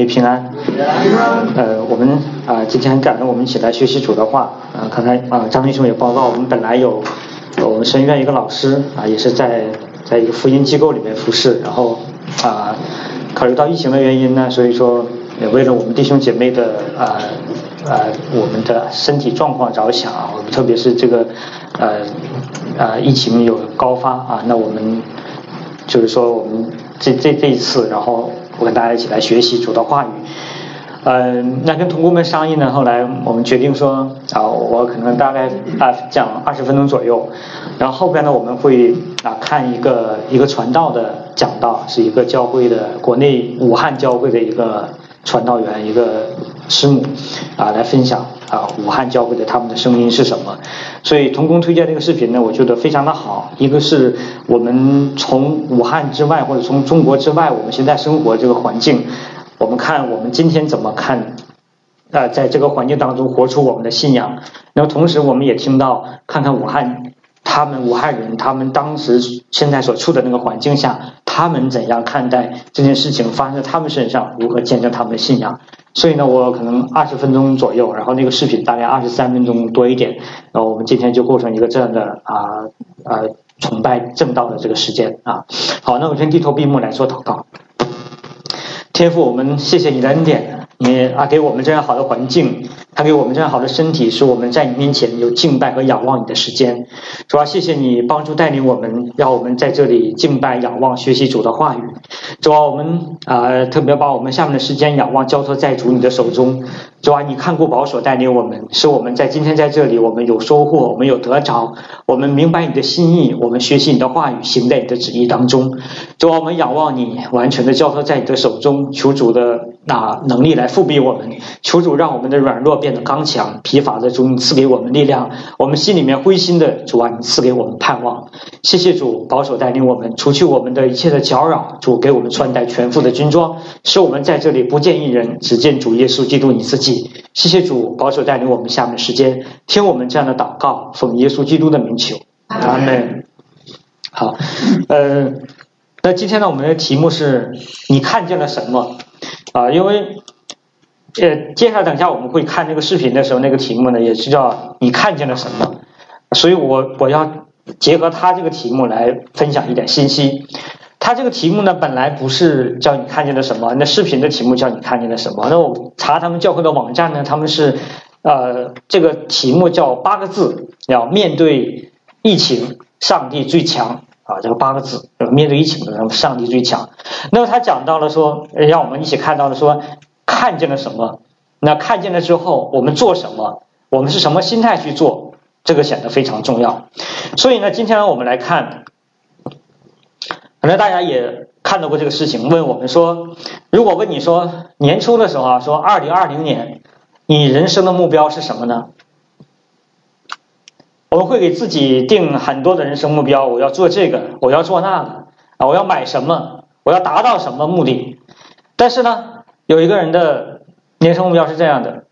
平安。我们今天很感恩我们一起来学习主的话。刚才张弟兄也报告，我们本来有我们神院一个老师也是在一个福音机构里面服侍，然后考虑到疫情的原因呢，所以说也为了我们弟兄姐妹的我们的身体状况着想我们特别是这个疫情有高发那我们就是说我们这一次，然后我跟大家一起来学习主的话语。那跟同工们商议呢，后来我们决定说我可能大概讲20分钟左右，然后后边呢我们会看一个传道的讲道，是一个教会的国内武汉教会的一个传道员，一个师母来分享武汉教会的他们的声音是什么。所以同工推荐这个视频呢，我觉得非常的好。一个是我们从武汉之外或者从中国之外我们现在生活这个环境，我们看我们今天怎么看在这个环境当中活出我们的信仰。然后同时我们也听到看看武汉人他们当时现在所处的那个环境下，他们怎样看待这件事情发生在他们身上，如何见证他们的信仰。所以呢我可能20分钟左右，然后那个视频大概23分钟多一点，然后我们今天就构成一个这样的崇拜正道的这个时间好，那我先低头闭目来做祷告。天父，我们谢谢你的恩典，你给我们这样好的环境，他给我们这样好的身体，使我们在你面前有敬拜和仰望你的时间。主要谢谢你帮助带领我们，让我们在这里敬拜仰望学习主的话语。主要我们特别把我们下面的时间仰望交托在主你的手中。主要你看顾保守带领我们，使我们在今天在这里我们有收获，我们有得着，我们明白你的心意，我们学习你的话语，行在你的旨意当中。主要我们仰望你，完全的交托在你的手中，求主的能力来复庇我们，求主让我们的软弱变得刚强，疲乏的主你赐给我们力量，我们心里面灰心的主你赐给我们盼望。谢谢主保守带领我们，除去我们的一切的搅扰，主给我们穿戴全副的军装，使我们在这里不见一人，只见主耶稣基督你自己。谢谢主保守带领我们下面的时间，听我们这样的祷告，奉耶稣基督的名求，阿们。好，那今天呢我们的题目是你看见了什么因为接下来等一下我们会看这个视频的时候，那个题目呢也是叫你看见了什么，所以我要结合他这个题目来分享一点信息。他这个题目呢本来不是叫你看见了什么，那视频的题目叫你看见了什么。那我查他们教会的网站呢，他们是这个题目叫8个字，要面对疫情上帝最强这个8个字，面对疫情的上帝最强。那么他讲到了说，让我们一起看到了说看见了什么，那看见了之后我们做什么，我们是什么心态去做，这个显得非常重要。所以呢今天我们来看，可能大家也看到过这个事情，问我们说，如果问你说年初的时候说2020年你人生的目标是什么呢？我们会给自己定很多的人生目标，我要做这个，我要做那个我要买什么，我要达到什么目的。但是呢有一个人的人生目标是这样的，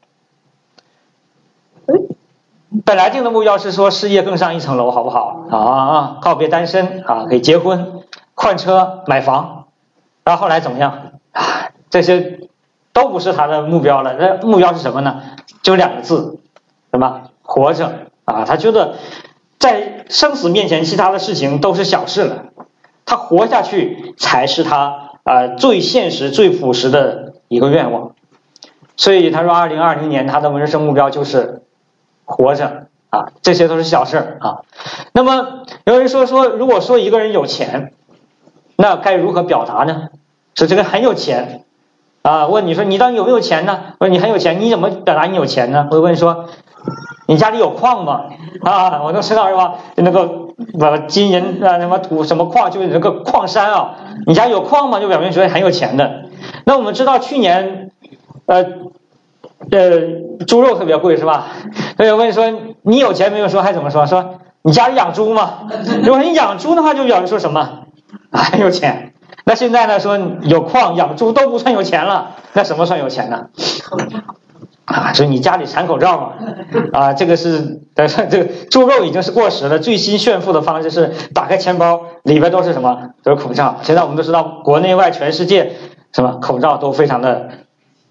本来定的目标是说事业更上一层楼，好不好告别单身可以结婚换车买房，然后后来怎么样这些都不是他的目标了。那目标是什么呢？就2个字，什么？活着他觉得在生死面前其他的事情都是小事了，他活下去才是他最现实最朴实的一个愿望。所以他说2020年他的人生目标就是活着这些都是小事那么有人说如果说一个人有钱，那该如何表达呢？说这个很有钱问你说你到底有没有钱呢？说你很有钱，你怎么表达你有钱呢？会问说你家里有矿吗？我都知道是吧？那个金银什么土什么矿，就是那个矿山你家有矿吗？就表明说很有钱的。那我们知道去年猪肉特别贵是吧？所以问说你有钱没有？说还怎么说？说你家里养猪吗？如果你养猪的话，就表示说什么很有钱。那现在呢说有矿养猪都不算有钱了，那什么算有钱呢？所以你家里产口罩嘛这个是这个猪肉已经是过时了，最新炫富的方式是打开钱包里边都是什么？都是口罩。现在我们都知道国内外全世界什么口罩都非常的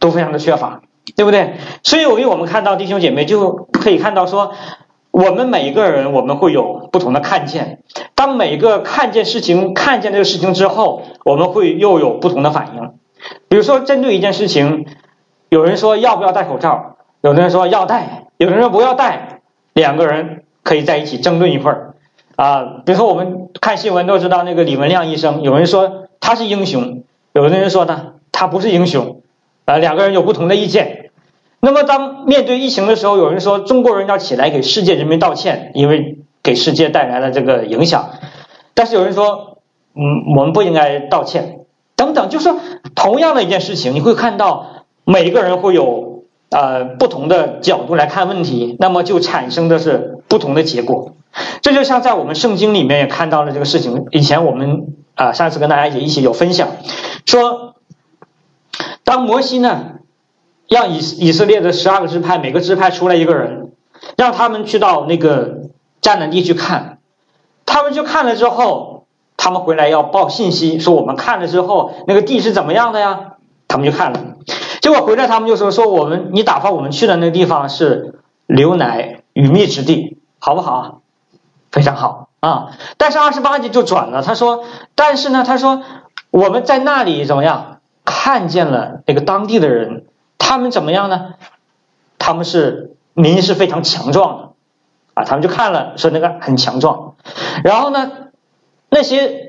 都非常的缺乏，对不对？所以我们看到弟兄姐妹就可以看到说，我们每一个人我们会有不同的看见，当每一个看见这个事情之后，我们会又有不同的反应。比如说针对一件事情，有人说要不要戴口罩，有的人说要戴，有的人说不要戴，两个人可以在一起争论一会儿比如说我们看新闻都知道那个李文亮医生，有人说他是英雄，有的人说呢他不是英雄两个人有不同的意见。那么当面对疫情的时候，有人说中国人要起来给世界人民道歉，因为给世界带来了这个影响，但是有人说我们不应该道歉等等。就是说同样的一件事情，你会看到每一个人会有不同的角度来看问题，那么就产生的是不同的结果。这就像在我们圣经里面也看到了这个事情。以前我们上次跟大家也一起有分享，说当摩西呢让以色列的12个支派，每个支派出来一个人，让他们去到那个迦南地去看，他们就看了之后，他们回来要报信息，说我们看了之后那个地是怎么样的呀，他们就看了，结果回来他们就说你打发我们去的那个地方是流奶与蜜之地，好不好？非常好但是28节就转了，他说但是呢，他说我们在那里怎么样，看见了那个当地的人，他们怎么样呢？他们民是非常强壮的他们就看了说那个很强壮。然后呢那些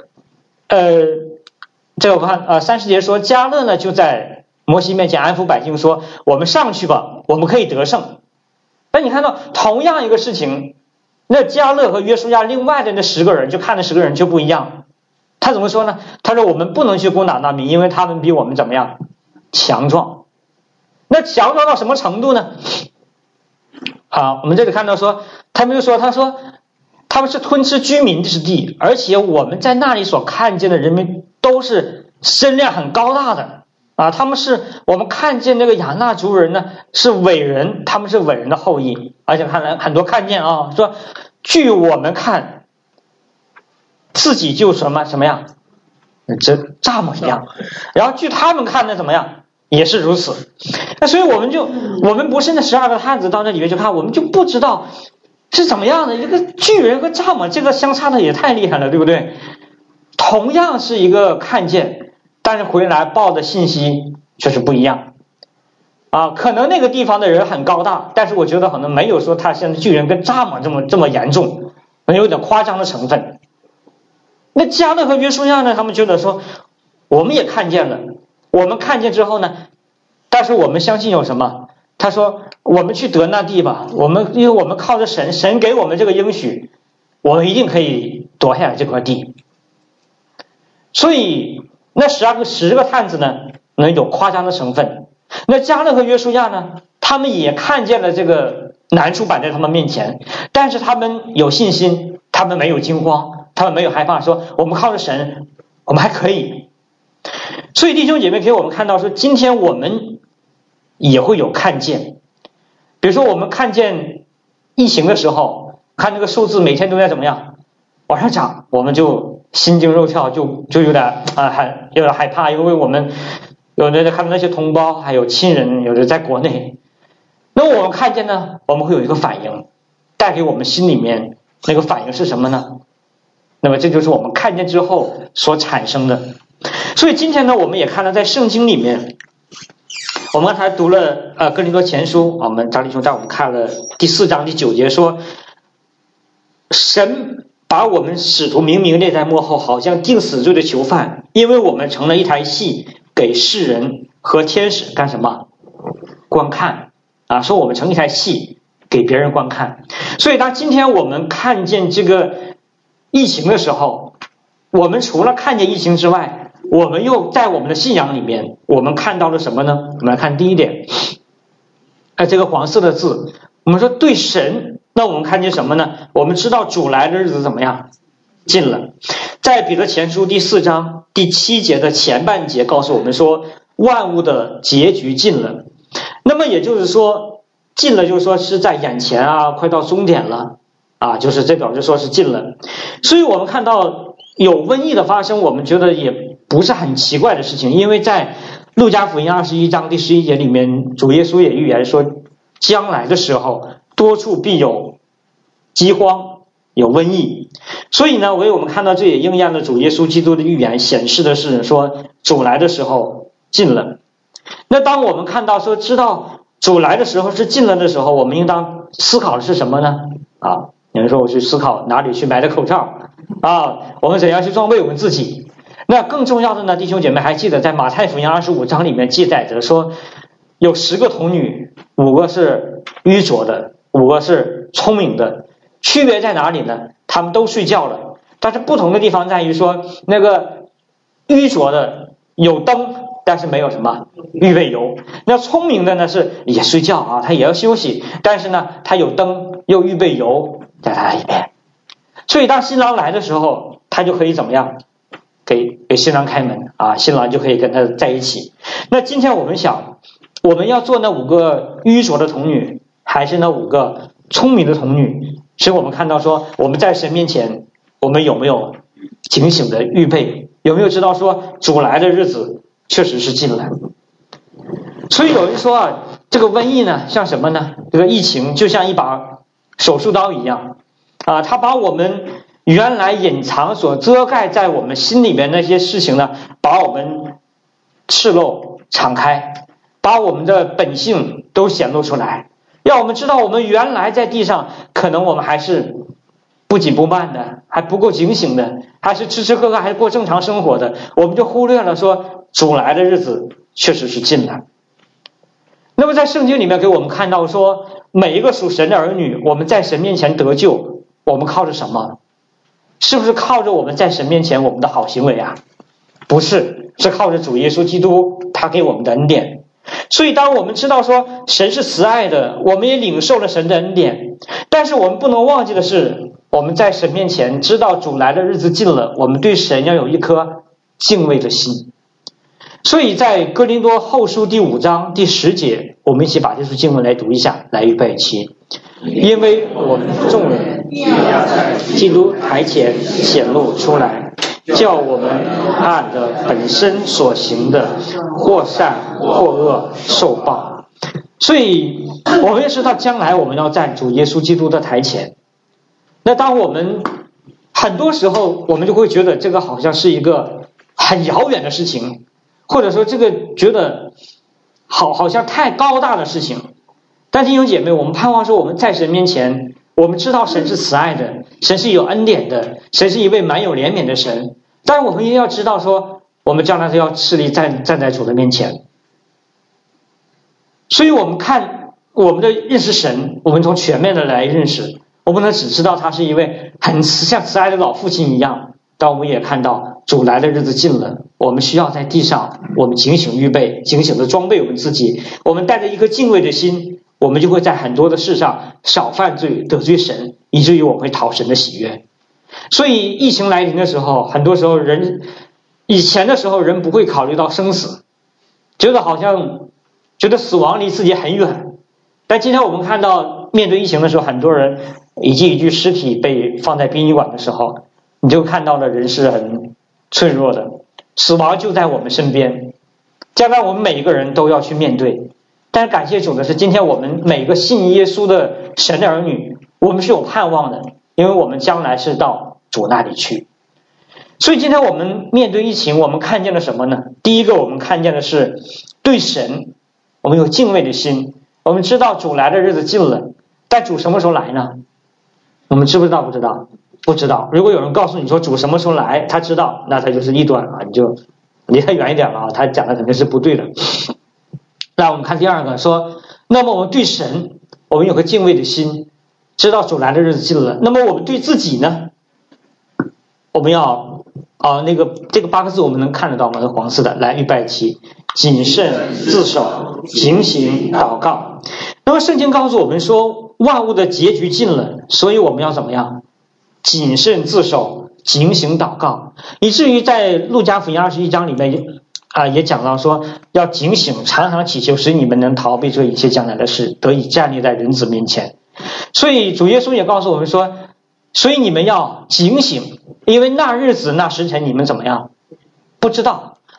这个我看30节说迦勒呢就在摩西面前安抚百姓说，我们上去吧，我们可以得胜。那你看到同样一个事情，那迦勒和约书亚另外的那10个人就看的10个人就不一样。他怎么说呢？他说我们不能去攻打那民，因为他们比我们怎么样强壮。那强壮到什么程度呢？我们这里看到说他们说他们是吞吃居民之地，而且我们在那里所看见的人民都是身量很高大的我们看见那个亚纳族人呢是伟人，他们是伟人的后裔，而且看来很多看见说据我们看自己就什么样这蚱蜢一样，然后据他们看的怎么样也是如此。那所以我们不是那12个探子到那里面去看，我们就不知道是怎么样的一个巨人和蚱蜢，这个相差的也太厉害了，对不对？同样是一个看见，但是回来报的信息却是不一样可能那个地方的人很高大，但是我觉得可能没有说他像巨人跟蚱蜢这么严重，有点夸张的成分。那迦勒和约书亚呢，他们觉得说我们也看见了，我们看见之后呢，但是我们相信有什么？他说我们去得那地吧，因为我们靠着神给我们这个应许，我们一定可以夺下来这块地。所以那10个探子呢能有夸张的成分，那迦勒和约书亚呢，他们也看见了这个难处摆在他们面前，但是他们有信心，他们没有惊慌，他们没有害怕，说我们靠着神我们还可以。所以弟兄姐妹给我们看到说，今天我们也会有看见。比如说我们看见疫情的时候，看那个数字每天都在怎么样往上涨，我们就心惊肉跳，就有点害怕，因为我们有的看到那些同胞还有亲人有的在国内，那我们看见呢，我们会有一个反应，带给我们心里面那个反应是什么呢？那么这就是我们看见之后所产生的。所以今天呢，我们也看到在圣经里面，我们刚才读了哥林多前书，我们张弟兄带我们看了第4章第9节，说神把我们使徒明明列在幕后，好像定死罪的囚犯，因为我们成了一台戏，给世人和天使干什么？观看说我们成一台戏给别人观看。所以当今天我们看见这个疫情的时候，我们除了看见疫情之外，我们又在我们的信仰里面，我们看到了什么呢？我们来看第一点，这个黄色的字，我们说对神，那我们看见什么呢？我们知道主来的日子怎么样？近了。在彼得前书第4章第7节的前半节告诉我们说，万物的结局近了。那么也就是说，近了就是说是在眼前快到终点了就是这表示说是近了。所以我们看到有瘟疫的发生，我们觉得也不是很奇怪的事情，因为在路加福音21章第11节里面，主耶稣也预言说，将来的时候多处必有饥荒，有瘟疫。所以呢，我们看到这也应验了主耶稣基督的预言，显示的是说主来的时候近了。那当我们看到说知道主来的时候是近了的时候，我们应当思考的是什么呢？有人说我去思考哪里去买的口罩我们怎样去装备我们自己。那更重要的呢，弟兄姐妹还记得在马太福音25章里面记载着说，有10个童女，5个是愚拙的，5个是聪明的。区别在哪里呢？他们都睡觉了，但是不同的地方在于说，那个愚拙的有灯，但是没有什么预备油。那聪明的呢是也睡觉他也要休息，但是呢他有灯又预备油在他里面。所以当新郎来的时候，他就可以怎么样？给新郎开门新郎就可以跟他在一起。那今天我们想，我们要做那5个愚拙的童女，还是那5个聪明的童女？所以我们看到说，我们在神面前，我们有没有警醒的预备？有没有知道说主来的日子确实是近了？所以有人说这个瘟疫呢像什么呢？这个疫情就像一把手术刀一样它把我们原来隐藏所遮盖在我们心里面那些事情呢，把我们赤露敞开，把我们的本性都显露出来，让我们知道我们原来在地上可能我们还是不紧不慢的，还不够警醒的，还是吃吃喝喝，还是过正常生活的，我们就忽略了说主来的日子确实是近了。那么在圣经里面给我们看到说，每一个属神的儿女，我们在神面前得救，我们靠着什么？是不是靠着我们在神面前我们的好行为不是，是靠着主耶稣基督他给我们的恩典。所以当我们知道说神是慈爱的，我们也领受了神的恩典，但是我们不能忘记的是，我们在神面前知道主来的日子近了，我们对神要有一颗敬畏的心。所以在哥林多后书第5章第10节，我们一起把这处经文来读一下，来预备起。因为我们众人要在基督台前显露出来，叫我们按着本身所行的或善或恶受报。所以我们也知道将来我们要站主耶稣基督的台前。那当我们很多时候我们就会觉得这个好像是一个很遥远的事情，或者说这个觉得好像太高大的事情。但弟兄姐妹，我们盼望说我们在神面前，我们知道神是慈爱的，神是有恩典的，神是一位满有怜悯的神，但我们也要知道说我们将来是要势力站在主的面前。所以我们看我们的认识神，我们从全面的来认识，我不能只知道他是一位很像慈爱的老父亲一样，但我们也看到主来的日子近了，我们需要在地上我们警醒预备，警醒的装备我们自己，我们带着一颗敬畏的心，我们就会在很多的事上少犯罪，得罪神，以至于我们会讨神的喜悦。所以疫情来临的时候，很多时候以前的时候人不会考虑到生死，觉得死亡离自己很远。但今天我们看到面对疫情的时候，很多人一具尸体被放在殡仪馆的时候，你就看到了人是很脆弱的，死亡就在我们身边，将来我们每一个人都要去面对。但是感谢主的是，今天我们每个信耶稣的神的儿女，我们是有盼望的，因为我们将来是到主那里去。所以今天我们面对疫情，我们看见了什么呢？第一个，我们看见的是对神我们有敬畏的心，我们知道主来的日子近了，但主什么时候来呢？我们知不知道？不知道，不知道。如果有人告诉你说主什么时候来，他知道，那他就是异端你就离他远一点了他讲的肯定是不对的。那我们看第二个，说那么我们对神我们有个敬畏的心，知道主来的日子近了。那么我们对自己呢，我们要这个8个字我们能看得到吗？是黄色的，来预备起，谨慎自守，警醒祷告。那么圣经告诉我们说万物的结局近了，所以我们要怎么样？谨慎自守，警醒祷告。以至于在路加福音21章里面也讲到说要警醒，常常祈求，使你们能逃避这一切将来的事，得以站立在人子面前。所以主耶稣也告诉我们说，所以你们要警醒，因为那日子那时辰你们怎么样不知道。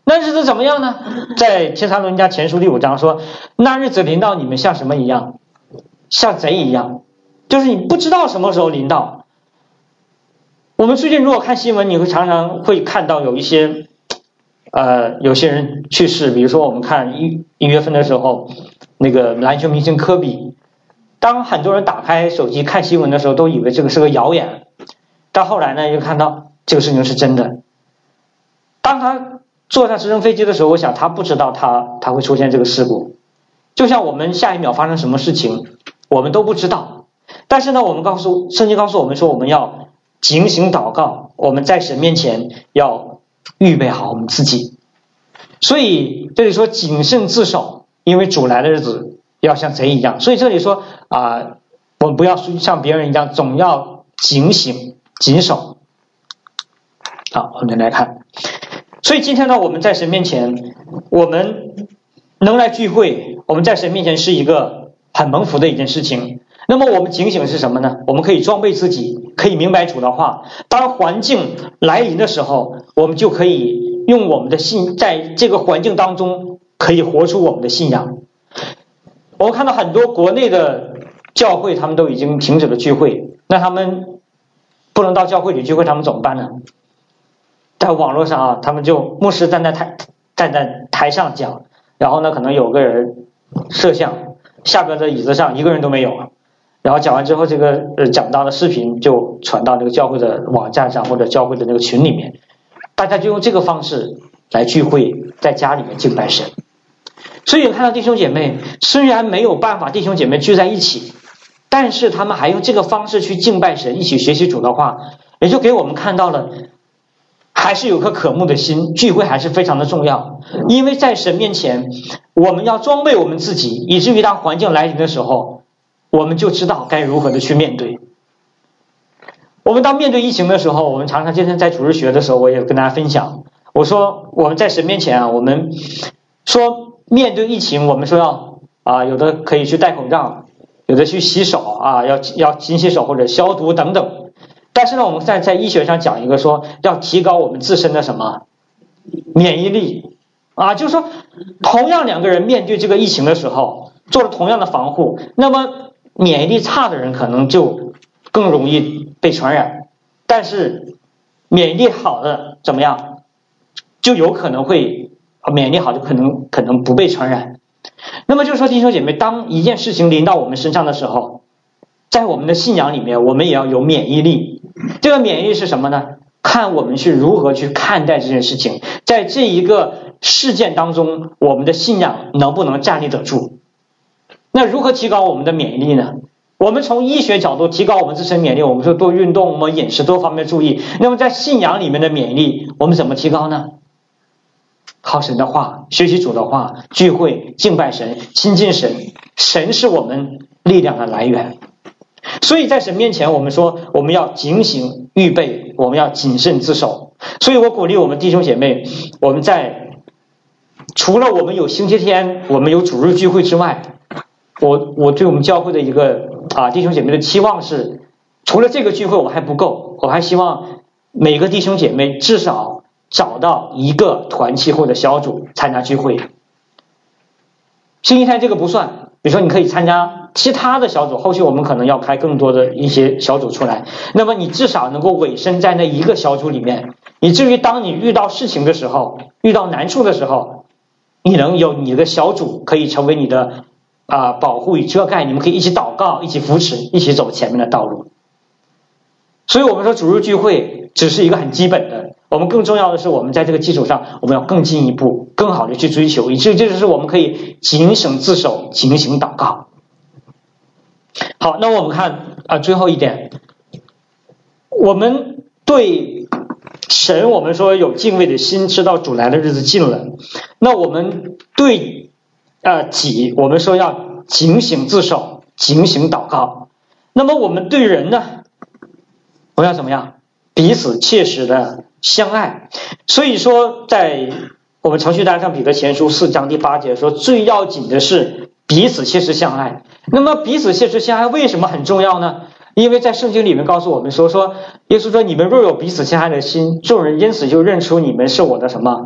那日子怎么样呢？在帖撒罗尼迦前书第5章说，那日子临到你们像什么一样？像贼一样，就是你不知道什么时候临到。我们最近如果看新闻，你会常常会看到有一些有些人去世，比如说我们看1月份的时候，那个篮球明星科比，当很多人打开手机看新闻的时候，都以为这个是个谣言，到后来呢，又看到这个事情是真的。当他坐上直升飞机的时候，我想他不知道他会出现这个事故，就像我们下一秒发生什么事情，我们都不知道。但是呢，圣经告诉我们说，我们要警醒祷告，我们在神面前要预备好我们自己。所以这里说谨慎自守，因为主来的日子要像贼一样。所以这里说我们不要像别人一样，总要警醒谨守。好，我们来看。所以今天呢，我们在神面前，我们能来聚会，我们在神面前是一个很蒙福的一件事情。那么我们警醒是什么呢？我们可以装备自己，可以明白主的话。当环境来临的时候，我们就可以用我们的信，在这个环境当中可以活出我们的信仰。我们看到很多国内的教会，他们都已经停止了聚会，那他们不能到教会里聚会，他们怎么办呢？在网络上他们就牧师站在台上讲，然后呢，可能有个人摄像，下边的椅子上一个人都没有了。然后讲完之后，这个讲道的视频就传到这个教会的网站上或者教会的那个群里面，大家就用这个方式来聚会，在家里面敬拜神。所以看到弟兄姐妹虽然没有办法弟兄姐妹聚在一起，但是他们还用这个方式去敬拜神，一起学习主的话，也就给我们看到了还是有颗渴慕的心，聚会还是非常的重要。因为在神面前，我们要装备我们自己，以至于当环境来临的时候，我们就知道该如何的去面对。我们当面对疫情的时候，我们常常今天在主日学的时候，我也跟大家分享，我说我们在神面前我们说面对疫情，我们说要有的可以去戴口罩，有的去洗手要勤洗手或者消毒等等。但是呢，我们在医学上讲一个说要提高我们自身的什么免疫力就是说同样2个人面对这个疫情的时候做了同样的防护，那么免疫力差的人可能就更容易被传染，但是免疫力好的怎么样，就有可能会免疫力好就可能不被传染。那么就是说弟兄姐妹，当一件事情临到我们身上的时候，在我们的信仰里面，我们也要有免疫力。这个免疫力是什么呢？看我们去如何去看待这件事情，在这一个事件当中，我们的信仰能不能站立得住。那如何提高我们的免疫力呢？我们从医学角度提高我们自身免疫力，我们说多运动，我们饮食多方面注意。那么在信仰里面的免疫力，我们怎么提高呢？靠神的话，学习主的话，聚会敬拜神，亲近神，神是我们力量的来源。所以在神面前，我们说我们要警醒预备，我们要谨慎自守。所以我鼓励我们弟兄姐妹，我们在除了我们有星期天，我们有主日聚会之外，我对我们教会的一个弟兄姐妹的期望是，除了这个聚会我还不够，我还希望每个弟兄姐妹至少找到一个团契或者小组参加聚会。星期天这个不算，比如说你可以参加其他的小组，后续我们可能要开更多的一些小组出来，那么你至少能够委身在那一个小组里面，以至于当你遇到事情的时候，遇到难处的时候，你能有你的小组可以成为你的保护与遮盖，你们可以一起祷告，一起扶持，一起走前面的道路。所以我们说主日聚会只是一个很基本的，我们更重要的是我们在这个基础上，我们要更进一步更好的去追求，以至于这就是我们可以谨慎自守，警醒祷告。好，那我们看最后一点，我们对神我们说有敬畏的心，知道主来的日子近了。那我们对己我们说要警醒自守，警醒祷告。那么我们对人呢，我们要怎么样？彼此切实的相爱。所以说在我们程序单上彼得前书4章第8节说，最要紧的是彼此切实相爱。那么彼此切实相爱为什么很重要呢？因为在圣经里面告诉我们说耶稣说，你们若有彼此相爱的心，众人因此就认出你们是我的什么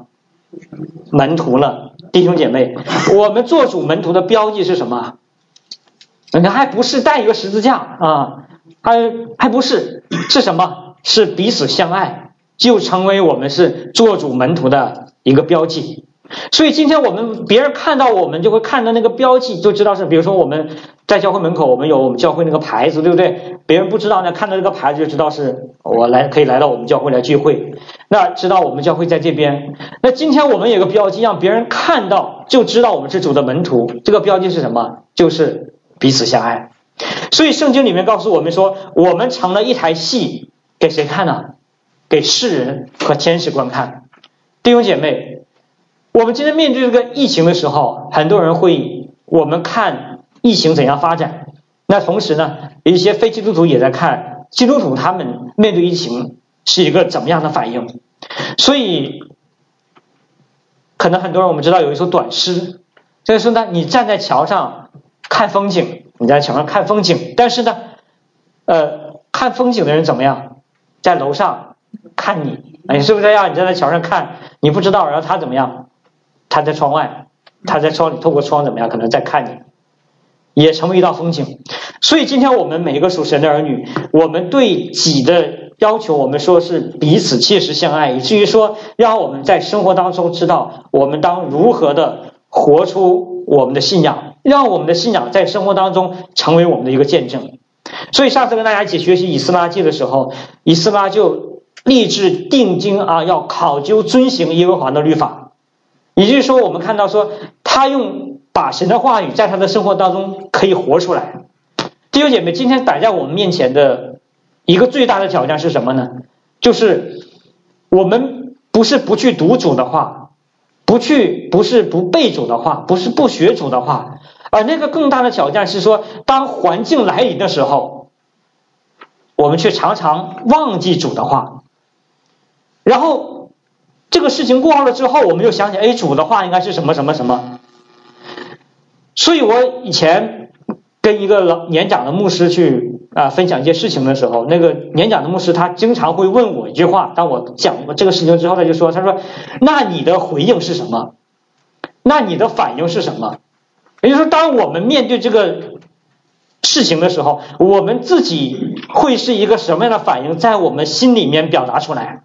门徒了。弟兄姐妹，我们做主门徒的标记是什么？你看，还不是带一个十字架啊，还不是，是什么？是彼此相爱，就成为我们是做主门徒的一个标记。所以今天别人看到我们就会看到那个标记，就知道是，比如说我们在教会门口，我们有我们教会那个牌子，对不对？别人不知道呢，看到这个牌子就知道是可以来到我们教会来聚会，那知道我们教会在这边。那今天我们有个标记，让别人看到就知道我们是主的门徒。这个标记是什么？就是彼此相爱。所以圣经里面告诉我们说，我们成了一台戏，给谁看呢？给世人和天使观看。弟兄姐妹，我们今天面对这个疫情的时候，很多人我们看疫情怎样发展，那同时呢，一些非基督徒也在看基督徒他们面对疫情是一个怎么样的反应。所以可能很多人我们知道有一首短诗，就是说呢，你站在桥上看风景，但是呢看风景的人怎么样？在楼上看你，你是不是这样？你站在桥上看，你不知道，然后他怎么样？他在窗外，他在窗里透过窗怎么样？可能在看你，也成为一道风景。所以今天我们每一个属神的儿女，我们对己的要求，我们说是彼此切实相爱，以至于说让我们在生活当中知道我们当如何的活出我们的信仰，让我们的信仰在生活当中成为我们的一个见证。所以上次跟大家一起学习以斯拉记的时候，以斯拉就立志定睛要考究遵行耶和华的律法。也就是说，我们看到说他把神的话语在他的生活当中可以活出来。弟兄姐妹，今天摆在我们面前的一个最大的挑战是什么呢？就是我们不是不去读主的话，不是不背主的话，不是不学主的话，而那个更大的挑战是说，当环境来临的时候，我们却常常忘记主的话，然后这个事情过后了之后，我们又想起主的话应该是什么什么什么。所以我以前跟一个年长的牧师去分享一些事情的时候，那个年长的牧师他经常会问我一句话，当我讲过这个事情之后，他说那你的回应是什么？那你的反应是什么？也就是说，当我们面对这个事情的时候，我们自己会是一个什么样的反应在我们心里面表达出来。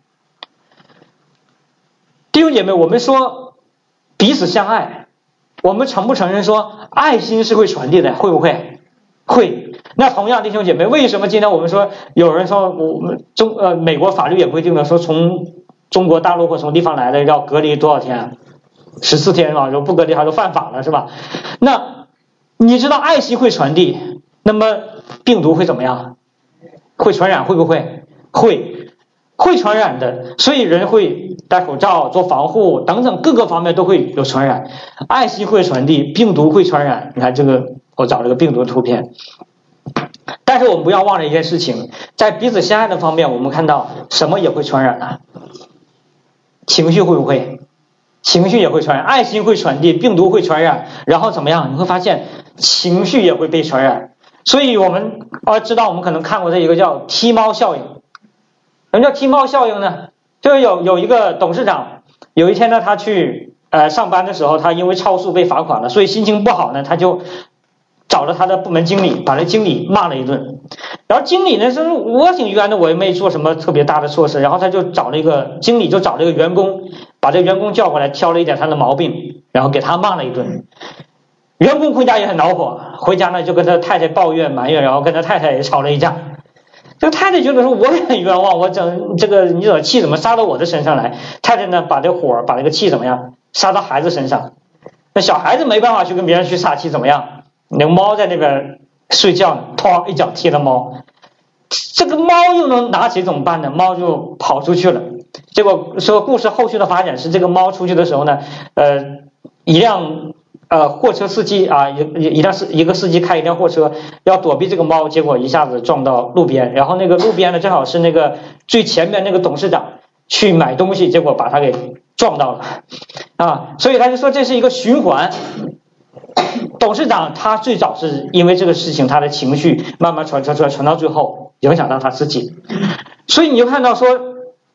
弟兄姐妹，我们说彼此相爱，我们承不承认说爱心是会传递的？会不会？会。那同样，弟兄姐妹，为什么今天我们说有人说我们美国法律也规定了说从中国大陆或从地方来的要隔离多少天？14天是吧？如果不隔离还都犯法了是吧？那你知道爱心会传递，那么病毒会怎么样？会传染？会不会？会传染的。所以人会戴口罩、做防护等等各个方面都会有传染。爱心会传递，病毒会传染。你看这个，我找了个病毒的图片。但是我们不要忘了一件事情，在彼此相爱的方面，我们看到什么也会传染啊？情绪会不会？情绪也会传染，爱心会传递，病毒会传染，然后怎么样？你会发现情绪也会被传染。所以我们知道，我们可能看过这一个叫踢猫效应。什么叫踢猫效应呢？就是有一个董事长，有一天呢，他去上班的时候，他因为超速被罚款了，所以心情不好呢，他就找了他的部门经理，把那经理骂了一顿。然后经理呢说我挺冤的，我也没做什么特别大的错事。然后他就找了一个员工，把这个员工叫过来，挑了一点他的毛病，然后给他骂了一顿。员工回家也很恼火，回家呢就跟他太太抱怨埋怨，然后跟他太太也吵了一架。这个太太觉得说我也很冤枉，我整这个你气怎么撒到我的身上来？太太呢把这个气怎么样撒到孩子身上？那小孩子没办法去跟别人去撒气，怎么样？那个猫在那边睡觉呢，砰一脚踢了猫，这个猫又能拿起怎么办呢？猫就跑出去了。结果说故事后续的发展是，这个猫出去的时候呢，一辆货车司机一个司机开一辆货车要躲避这个猫，结果一下子撞到路边，然后那个路边呢正好是那个最前面那个董事长去买东西，结果把他给撞到了所以他就说这是一个循环。董事长他最早是因为这个事情，他的情绪慢慢传到最后影响到他自己。所以你就看到说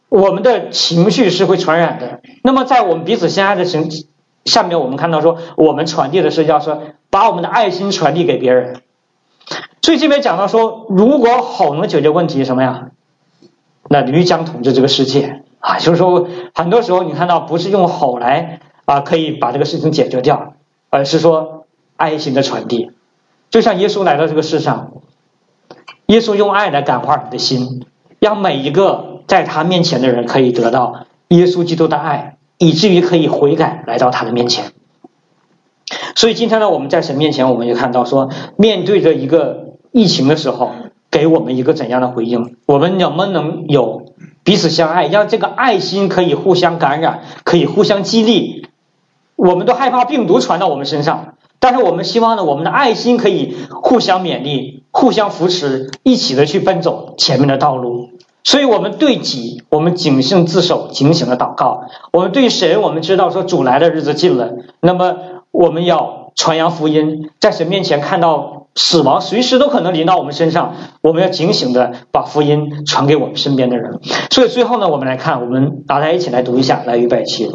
我们的情绪是会传染的。那么在我们彼此相爱的下面，我们看到说，我们传递的是要说把我们的爱心传递给别人。所以这边讲到说，如果吼能解决问题什么呀？那驴将统治这个世界啊，就是说很多时候你看到不是用吼来可以把这个事情解决掉，而是说爱心的传递。就像耶稣来到这个世上，耶稣用爱来感化你的心，让每一个在他面前的人可以得到耶稣基督的爱，以至于可以悔改来到他的面前。所以今天呢，我们在神面前，我们也看到说，面对着一个疫情的时候，给我们一个怎样的回应？我们能不能有彼此相爱，让这个爱心可以互相感染，可以互相激励？我们都害怕病毒传到我们身上，但是我们希望呢，我们的爱心可以互相勉励，互相扶持，一起的去奔走前面的道路。所以我们对己，我们谨慎自守，警醒的祷告。我们对神，我们知道说主来的日子近了，那么我们要传扬福音，在神面前看到死亡随时都可能临到我们身上，我们要警醒的把福音传给我们身边的人。所以最后呢，我们来看，我们大家一起来读一下，来预备起。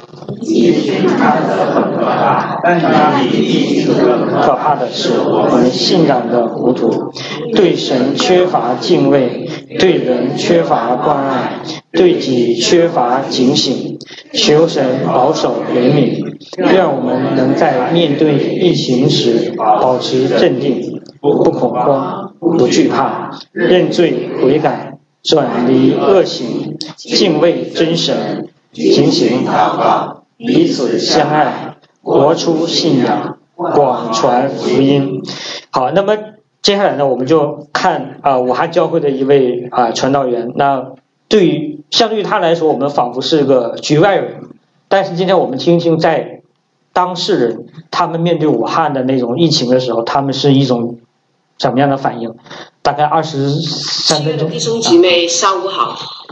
可怕的是我们信仰的糊涂，对神缺乏敬畏，对人缺乏关爱，对己缺乏警醒。求神保守怜悯，让我们能在面对疫情时保持镇定，不恐慌，不惧怕，认罪悔改，转离恶行，敬畏真神，警醒祷告，彼此相爱，活出信仰，广传福音。好，那么接下来呢，我们就看武汉教会的一位传道员。那相对于他来说，我们仿佛是个局外人。但是今天我们听听，在当事人他们面对武汉的那种疫情的时候，他们是一种什么样的反应？大概23分钟。 弟兄姐妹，上午好。